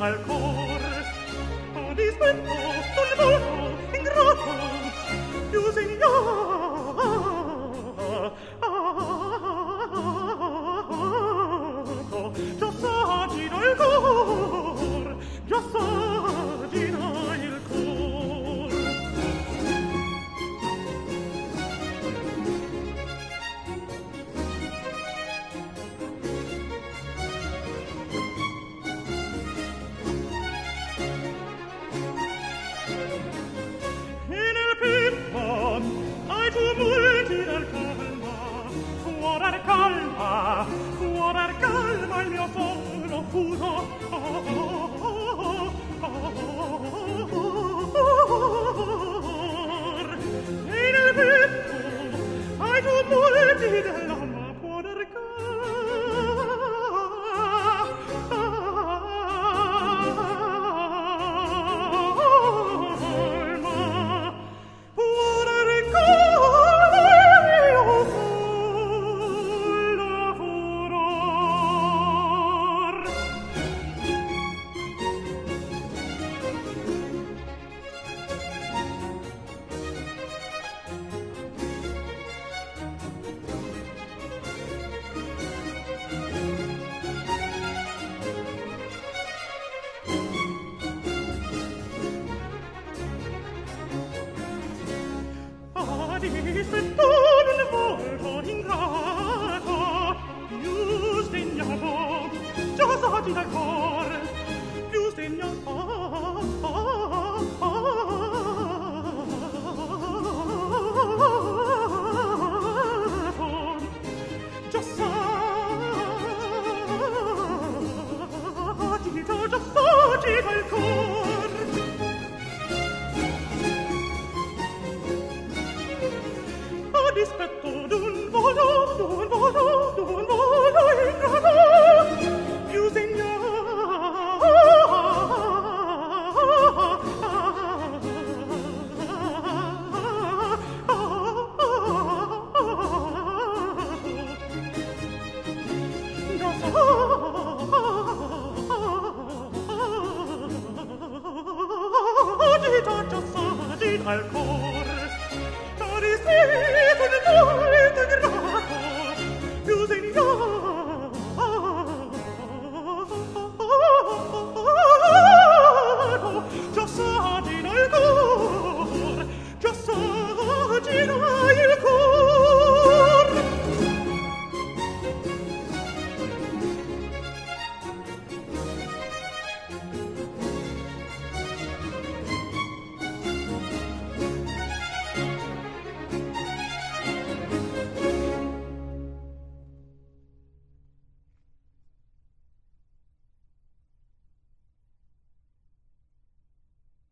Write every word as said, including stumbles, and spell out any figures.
al cor, a dispetto d'un volto ingrato, più segnato, già s'agita il cor, già s'agita il cor. Ai tumulti del calma, cuore calma, cuore calma il mio fono fuso. Oh, oh, oh, oh, oh, oh. E nel petto, ai tumulti dell'alma, cuore dispetto d'un volto ingrato, più sdegnato, già s'agita il cor, più sdegnato, già s'agita, già s'agita il cor. Dispetto d'un volo, d'un volo, d'un volo ingrato, più segnato, già s'agita, già s'agita il cor. Dispetto d'un volto ingrato, più segnato, già s'agita il cor.